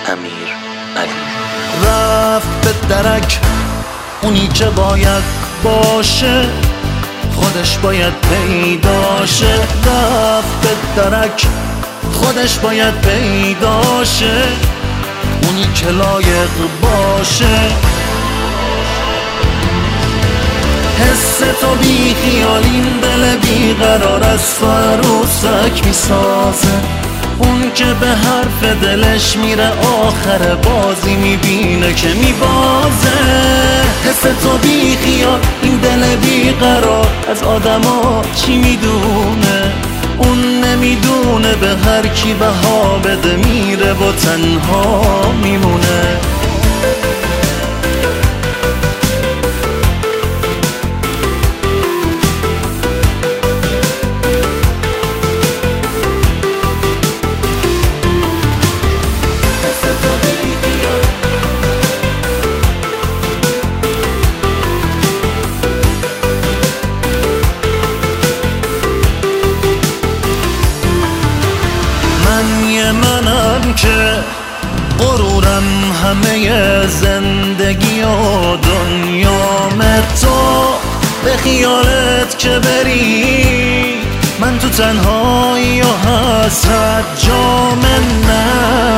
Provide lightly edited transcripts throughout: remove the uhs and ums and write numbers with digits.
امیر علی. رفت به درک اونی که باید باشه، خودش باید پیداشه. رفت به درک خودش باید پیداشه، اونی که لایق باشه. حس تو بی خیال این دل بی قرار از تو عروسک میسازه. اون که به حرف دلش میره آخر بازی میبینه که میبازه. حس تو بی خیال این دل بی قرار از آدما چی میدونه؟ اون نمیدونه به هر کی بها بده میره و تنها میمونه. منم که غرورم همه زندگی و دنیام تو به خیالت که بری، من تو تنهایی و حسرت جام نه.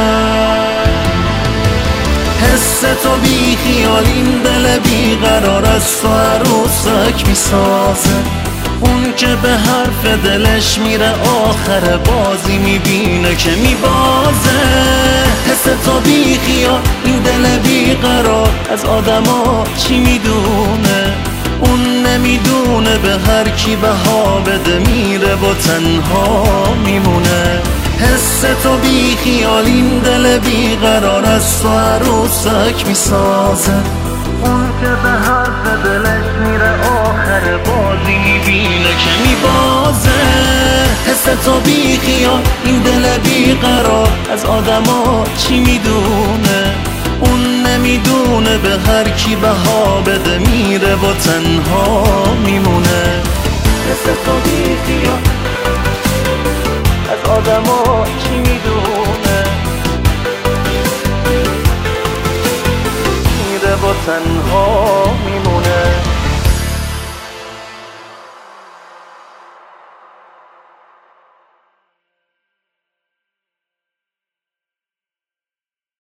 حس تو بی خیال این دل بی قرار از تو عروسک میسازه. اون که به حرف دلش میره آخر بازی میبینه که میبازه. حس تو بی خیال این دل بی قرار از آدما چی میدونه؟ اون نمیدونه به هر کی بها بده میره و تنها میمونه. حس تو بی خیال این دل بی قرار از تو عروسک میسازه. اون که به حرف دلش میره آخر بازی میبینه که میبازه. حس تو بی خیال این دل بی قرار از آدما چی میدونه؟ اون نمیدونه به هر کی بها بده میره و تنها میمونه. حس تو بی خیال از آدما چی میدونه؟ میره و تنها میمونه.